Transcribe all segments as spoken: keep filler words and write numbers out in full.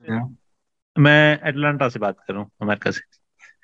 हाँ। मैं अटलांटा से बात कर रहा हूँ, अमेरिका से।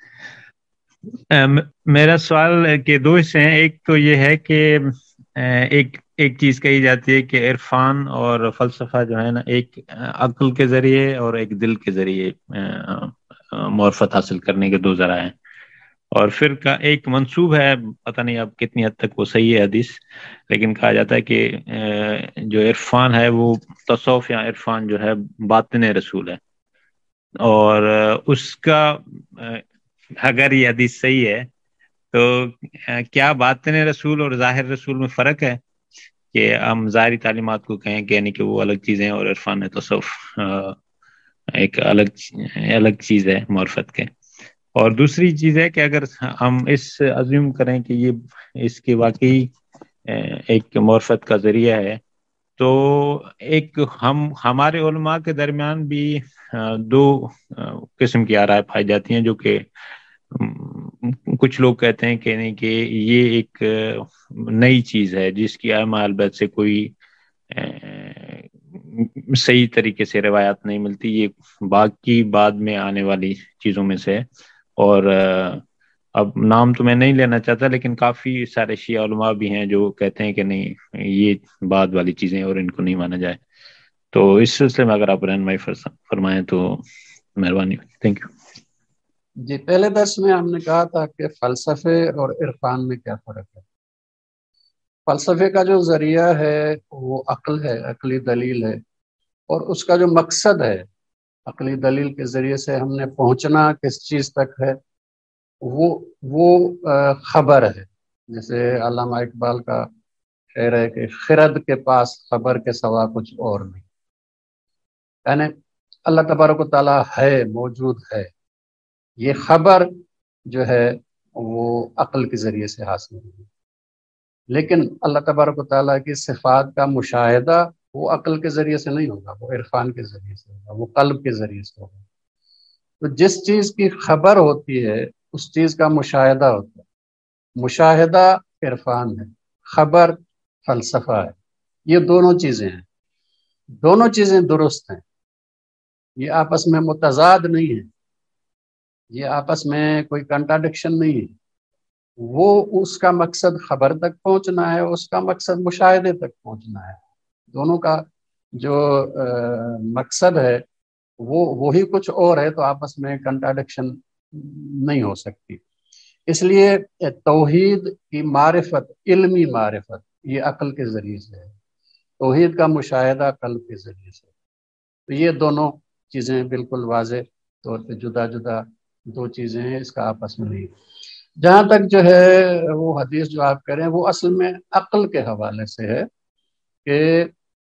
अम, मेरा सवाल के दो हिस्से हैं। एक तो ये है कि अ, एक एक चीज कही जाती है कि इरफान और फलसफा जो है ना, एक अ, अक्ल के जरिए और एक दिल के जरिए मार्फत हासिल करने के दो जरा हैं। और फिर का एक मंसूब है, पता नहीं अब कितनी हद तक वो सही है हदीस, लेकिन कहा जाता है कि अ, जो इरफान है वो तसौफ या इरफान जो है बातिन रसूल है। और अ, उसका अ, अगर ये हदीस सही है तो अ, क्या बातिन रसूल और जाहिर रसूल में फर्क है? कि हम ज़ाहिरी तालीमात को कहें कि यानी कि वो अलग चीज़ें हैं और इरफान तसव्वुफ अ, एक अलग अलग चीज़ है मार्फत के। और दूसरी चीज़ है कि अगर हम इस अज्यूम करें कि ये इसकी वाकई अ, एक मार्फत का जरिया है, तो एक हम हमारे उलमा के दरमियान भी अ, दो अ, किस्म की आराय पाई जाती हैं, जो कि अम, कुछ लोग कहते हैं कि नहीं, कि ये एक अ, नई चीज है जिसकी आमा अलबत से कोई अ, सही तरीके से रिवायत नहीं मिलती, ये बाकी बाद में आने वाली चीजों में से है। और अ, अब नाम तो मैं नहीं लेना चाहता, लेकिन काफी सारे शिया उलमा भी हैं जो कहते हैं कि नहीं, ये बाद वाली चीजें हैं और इनको नहीं माना जाए। तो इस सिलसिले में अगर आप रहनुमाई फरसा- फरमाएं तो मेहरबानी होगी। Thank you. जी, पहले दर्स में हमने कहा था कि फलसफे और इरफान में क्या फर्क है। फलसफे का जो जरिया है वो अक्ल है, अक्ली दलील है। और उसका जो मकसद है, अक्ली दलील के जरिए से हमने पहुंचना किस चीज तक है, वो वो अ, खबर है। जैसे अल्लामा इकबाल का शेर है कि खिरद के पास खबर के सवा कुछ और नहीं। यानी अल्लाह तबारक व तआला है, मौजूद है। ये खबर जो है वो अक्ल के जरिए से हासिल हुई। लेकिन अल्लाह तबारक व तआला की सिफात का मुशाहिदा वो अक्ल के जरिए से नहीं होगा, वो इरफान के जरिए से होगा, वो कल्ब के जरिए से होगा। तो जिस चीज की खबर होती है उस चीज का मुशाहिदा होता है। मुशाहिदा इरफान है, खबर फलसफा है। ये दोनों चीजें हैं, दोनों चीजें दुरुस्त हैं। ये आपस में मुतजाद नहीं है, ये आपस में कोई कंट्राडिक्शन नहीं है। वो उसका मकसद खबर तक पहुंचना है, उसका मकसद मुशाहिदे तक पहुंचना है। दोनों का जो अ, मकसद है वो वही कुछ और है, तो आपस में कंट्राडिक्शन नहीं हो सकती। इसलिए तौहीद की मारिफत, इल्मी मारिफत, ये अक्ल के जरिए से है। तौहीद का मुशाहिदा कल्ब के जरिए से। तो ये दोनों चीज़ें बिल्कुल वाज़ेह तौर पे जुदा जुदा दो चीज़ें हैं, इसका आपस में नहीं। जहाँ तक जो है वो हदीस जो आप कह रहे हैं वो असल में अक्ल के हवाले से है कि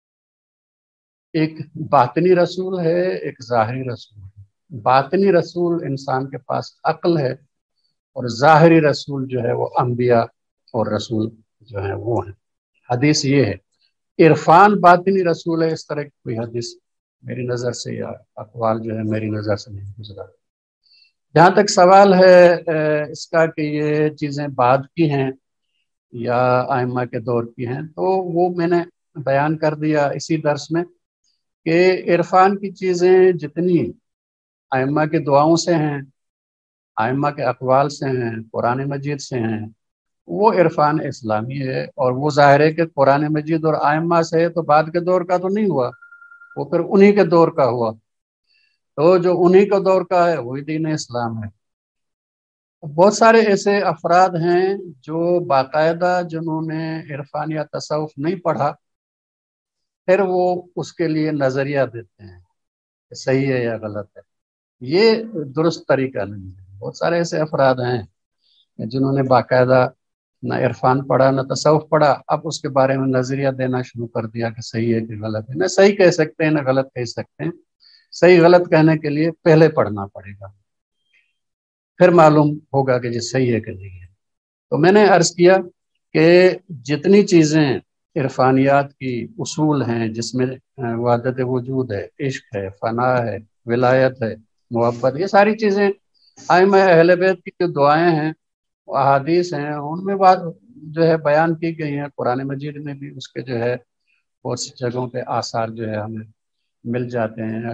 एक बातनी रसूल है, एक ज़ाहिरी रसूल है। बातनी रसूल इंसान के पास अक्ल है, और ज़ाहिरी रसूल जो है वो अम्बिया और रसूल जो है वो है। हदीस ये है। इरफान बातिनी रसूल है, इस तरह की कोई हदीस मेरी नज़र से या अकवाल जो है मेरी नज़र से नहीं गुजरा। जहाँ तक सवाल है अ, इसका कि ये चीज़ें बाद की हैं या आइम्मा के दौर की हैं, तो वो मैंने बयान कर दिया इसी दर्स में कि इरफान की चीज़ें जितनी आइम्मा की दुआओं से हैं, आइम्मा के अकवाल से हैं, कुरान मजीद से हैं, वो इरफान इस्लामी है। और वो ज़ाहिर है कि कुरान मजीद और आइम्मा से है, तो बाद के दौर का तो नहीं हुआ, वो फिर उन्हीं के दौर का हुआ। तो जो उन्हीं के दौर का है वही दीन इस्लाम है। बहुत सारे ऐसे अफराद हैं जो बाकायदा जिन्होंने इरफान या तसव्वुफ नहीं पढ़ा, फिर वो उसके लिए नजरिया देते हैं कि सही है या गलत है। ये दुरुस्त तरीका नहीं है। बहुत सारे ऐसे अफराद हैं जिन्होंने बाकायदा न इरफान पढ़ा न तसव्वुफ पढ़ा, अब उसके बारे में नजरिया देना शुरू कर दिया कि सही है कि गलत है। न सही कह सकते हैं न गलत कह सकते हैं। सही गलत कहने के लिए पहले पढ़ना पड़ेगा, फिर मालूम होगा कि ये सही है कि नहीं है। तो मैंने अर्ज किया कि जितनी चीज़ें इरफानियात की उसूल हैं, जिसमें वहदत वजूद है, इश्क है, फना है, विलायत है, मोहब्बत, ये सारी चीज़ें आइम्मा अहले बैत की जो दुआएं हैं, वो अहादीस हैं, उनमें बात जो है बयान की गई है। कुरान मजीद में भी उसके जो है बहुत सी जगहों पे आसार जो है हमें मिल जाते हैं। अगर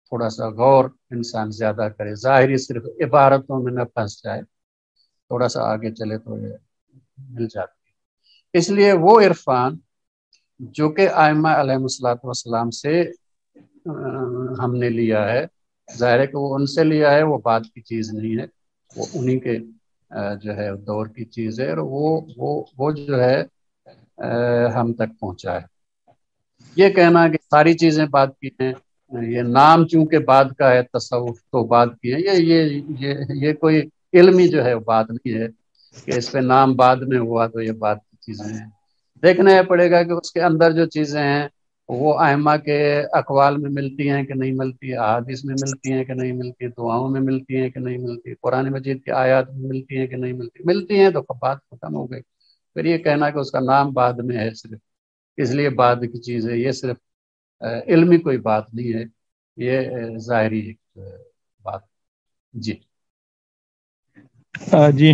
تھوڑا سا غور انسان زیادہ کرے، ظاہری صرف عبارتوں میں نہ پھنس جائے، تھوڑا سا آگے چلے تو یہ مل جاتی ہے۔ اس لیے وہ عرفان جو کہ ائمہ علیہ الصلوۃ والسلام سے ہم نے لیا ہے، ظاہر ہے کہ وہ ان سے لیا ہے، وہ بعد کی چیز نہیں ہے، وہ انہی کے جو ہے دور کی چیز ہے، اور وہ وہ وہ جو ہے ہم تک پہنچا ہے۔ یہ کہنا کہ ساری چیزیں بعد کی ہیں، یہ نام چونکہ بعد کا ہے، تصوف تو بعد کی ہے، یہ یہ یہ یہ کوئی علمی جو ہے بات نہیں ہے کہ اس پہ نام بعد میں ہوا تو یہ بعد کی چیزیں ہیں۔ دیکھنا یہ پڑے گا کہ اس کے اندر جو چیزیں ہیں وہ ائمہ کے اقوال میں ملتی ہیں کہ نہیں ملتی، احادیث میں ملتی ہیں کہ نہیں ملتی، دعاؤں میں ملتی ہیں کہ نہیں ملتی، قرآن مجید کی آیات میں ملتی ہیں کہ نہیں ملتی، ملتی ہیں تو بات ختم ہو گئی۔ پھر یہ کہنا کہ اس کا نام بعد میں ہے صرف اس لیے بعد کی چیز ہے، یہ صرف علمی کوئی بات نہیں ہے، یہ ظاہری ایک بات۔ جی جی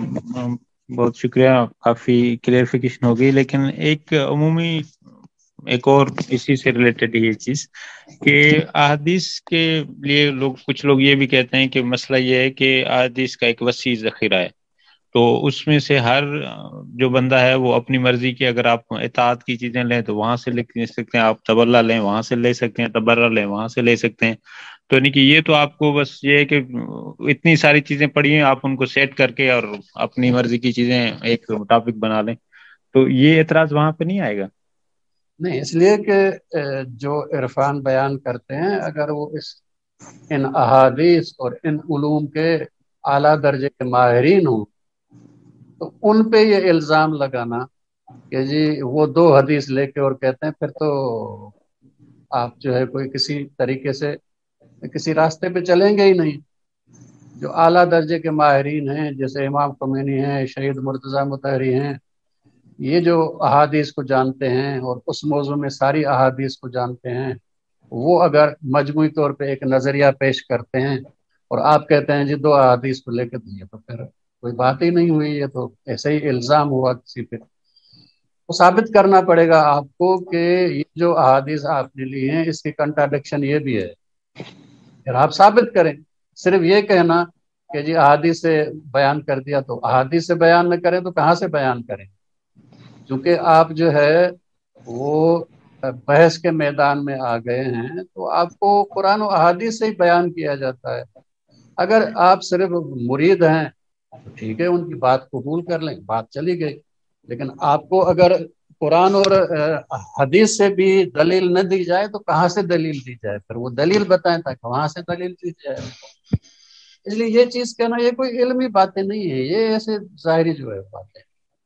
بہت شکریہ، کافی کلیئرفیکیشن ہو گئی، لیکن ایک عمومی ایک اور اسی سے ریلیٹڈ یہ چیز کہ احادیث کے لیے لوگ کچھ لوگ یہ بھی کہتے ہیں کہ مسئلہ یہ ہے کہ احادیث کا ایک وسیع ذخیرہ ہے، تو اس میں سے ہر جو بندہ ہے وہ اپنی مرضی کی، اگر آپ اطاعت کی چیزیں لیں تو وہاں سے لے سکتے ہیں، آپ تبرع لیں وہاں سے لے سکتے ہیں، تبرع لیں وہاں سے لے سکتے ہیں، تو یعنی کہ یہ تو آپ کو بس یہ ہے کہ اتنی ساری چیزیں پڑھی ہیں، آپ ان کو سیٹ کر کے اور اپنی مرضی کی چیزیں ایک مطابق بنا لیں، تو یہ اعتراض وہاں پہ نہیں آئے گا؟ نہیں، اس لیے کہ جو عرفان بیان کرتے ہیں اگر وہ اس ان احادیث اور ان علوم کے اعلیٰ درجے کے ماہرین ہوں تو ان پہ یہ الزام لگانا کہ جی وہ دو حدیث لے کے اور کہتے ہیں، پھر تو آپ جو ہے کوئی کسی طریقے سے کسی راستے پہ چلیں گے ہی نہیں۔ جو اعلیٰ درجے کے ماہرین ہیں جیسے امام خمینی ہیں، شہید مرتضیٰ مطہری ہیں، یہ جو احادیث کو جانتے ہیں اور اس موضوع میں ساری احادیث کو جانتے ہیں، وہ اگر مجموعی طور پہ ایک نظریہ پیش کرتے ہیں اور آپ کہتے ہیں جی دو احادیث کو لے کے دیے، تو پھر کوئی بات ہی نہیں ہوئی، یہ تو ایسے ہی الزام ہوا کسی پہ۔ تو ثابت کرنا پڑے گا آپ کو کہ یہ جو احادیث آپ نے لی ہیں اس کی کنٹراڈکشن یہ بھی ہے، پھر آپ ثابت کریں۔ صرف یہ کہنا کہ جی احادیث سے بیان کر دیا، تو احادیث سے بیان نہ کریں تو کہاں سے بیان کریں؟ چونکہ آپ جو ہے وہ بحث کے میدان میں آ گئے ہیں تو آپ کو قرآن و احادیث سے ہی بیان کیا جاتا ہے۔ اگر آپ صرف مرید ہیں تو ٹھیک ہے، ان کی بات قبول کر لیں، بات چلی گئی، لیکن آپ کو اگر قرآن اور حدیث سے بھی دلیل نہ دی جائے تو کہاں سے دلیل دی جائے؟ پھر وہ دلیل بتائیں تاکہ وہاں سے دلیل دی جائے۔ اس لیے یہ چیز کہنا یہ کوئی علمی باتیں نہیں ہے، یہ ایسے ظاہری جو ہے باتیں۔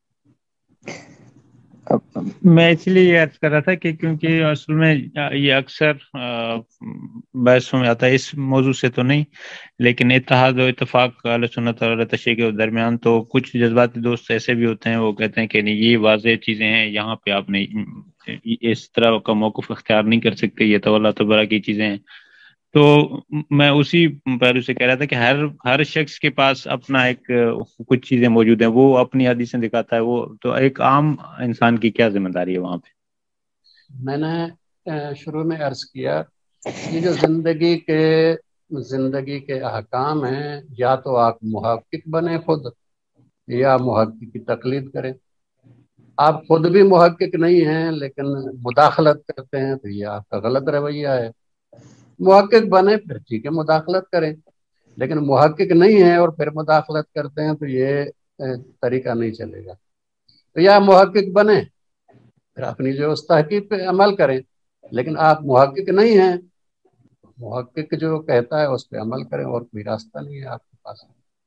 میں اس لیے یہ عرض کر رہا تھا کہ کیونکہ اصل میں یہ اکثر بحثوں میں آتا ہے، اس موضوع سے تو نہیں، لیکن اتحاد و اتفاق اہل سنت اور تشیع کے درمیان تو کچھ جذباتی دوست ایسے بھی ہوتے ہیں، وہ کہتے ہیں کہ نہیں یہ واضح چیزیں ہیں، یہاں پہ آپ نے اس طرح کا موقف اختیار نہیں کر سکتے، یہ تولا تبرہ کی چیزیں ہیں۔ تو میں اسی پہلو سے کہہ رہا تھا کہ ہر ہر شخص کے پاس اپنا ایک کچھ چیزیں موجود ہیں، وہ اپنی حدیثیں دکھاتا ہے، وہ تو ایک عام انسان کی کیا ذمہ داری ہے وہاں پہ؟ میں نے شروع میں عرض کیا، یہ جو زندگی کے زندگی کے احکام ہیں، یا تو آپ محقق بنے خود یا محقق کی تقلید کریں۔ آپ خود بھی محقق نہیں ہیں لیکن مداخلت کرتے ہیں تو یہ آپ کا غلط رویہ ہے۔ محقق بنے پھر ٹھیک ہے مداخلت کریں، لیکن محقق نہیں ہے اور پھر مداخلت کرتے ہیں تو یہ طریقہ نہیں چلے گا۔ تو یا محقق بنے پھر اپنی جو اس تحقیق پہ عمل کریں، لیکن آپ محقق نہیں ہیں، محقق جو کہتا ہے اس پہ عمل کریں، اور کوئی راستہ نہیں ہے آپ کے پاس۔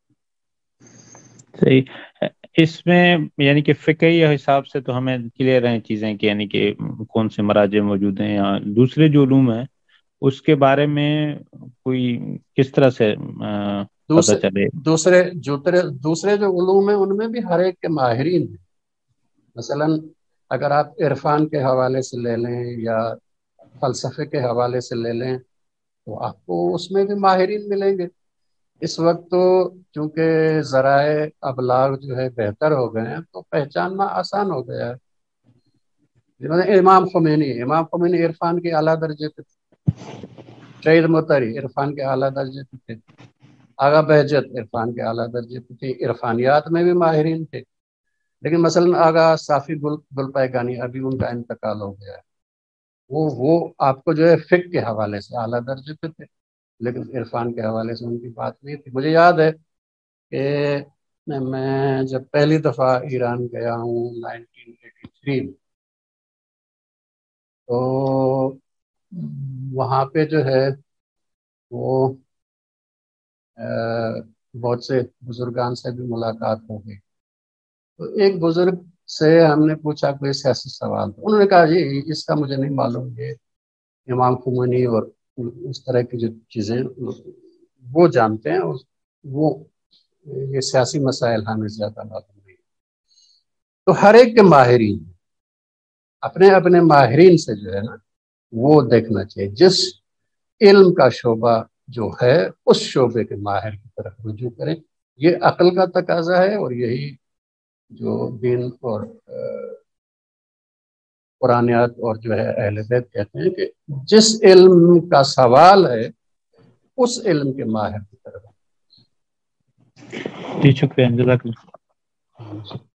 صحیح، اس میں یعنی کہ فقہی حساب سے تو ہمیں کلیئر ہیں چیزیں کہ یعنی کہ کون سے مراجع موجود ہیں، یا دوسرے جو علوم ہیں اس کے بارے میں کوئی کس طرح سے پتہ دوسرے چلے؟ دوسرے دوسرے دوسرے جو علوم ہیں ان میں بھی ہر ایک کے ماہرین ہیں۔ مثلا اگر آپ عرفان کے حوالے سے لے لیں یا فلسفے کے حوالے سے لے لیں تو آپ کو اس میں بھی ماہرین ملیں گے۔ اس وقت تو چونکہ ذرائع ابلاغ جو ہے بہتر ہو گئے ہیں تو پہچاننا آسان ہو گیا ہے۔ امام خمینی امام خمینی عرفان کے اعلیٰ درجے پہ، سید مطری عرفان کے اعلیٰ درجے پہ تھے، آغا بہجت عرفان کے اعلیٰ درجے پہ تھے، عرفانیات میں بھی ماہرین تھے، لیکن مثلا آغا صافی گل گل پیگانی ابھی ان کا انتقال ہو گیا ہے، وہ وہ آپ کو جو ہے فقہ کے حوالے سے اعلیٰ درجے پہ تھے، لیکن عرفان کے حوالے سے ان کی بات نہیں تھی۔ مجھے یاد ہے کہ میں جب پہلی دفعہ ایران گیا ہوں نائنٹین ایٹی تھری میں، تو وہاں پہ جو ہے وہ بہت سے بزرگان سے بھی ملاقات ہو گئی۔ تو ایک بزرگ سے ہم نے پوچھا کوئی سیاسی سوال، تو انہوں نے کہا جی اس کا مجھے نہیں معلوم، یہ امام خمینی اور اس طرح کی جو چیزیں وہ جانتے ہیں، وہ یہ سیاسی مسائل ہمیں زیادہ معلوم نہیں۔ تو ہر ایک کے ماہرین، اپنے اپنے ماہرین سے جو ہے نا وہ دیکھنا چاہیے، جس علم کا شعبہ جو ہے اس شعبے کے ماہر کی طرف رجوع کریں، یہ عقل کا تقاضا ہے، اور یہی جو دین اور قرآنیات اور جو ہے اہل بیت کہتے ہیں کہ جس علم کا سوال ہے اس علم کے ماہر کی طرف۔ جی شکریہ، جزاک اللہ۔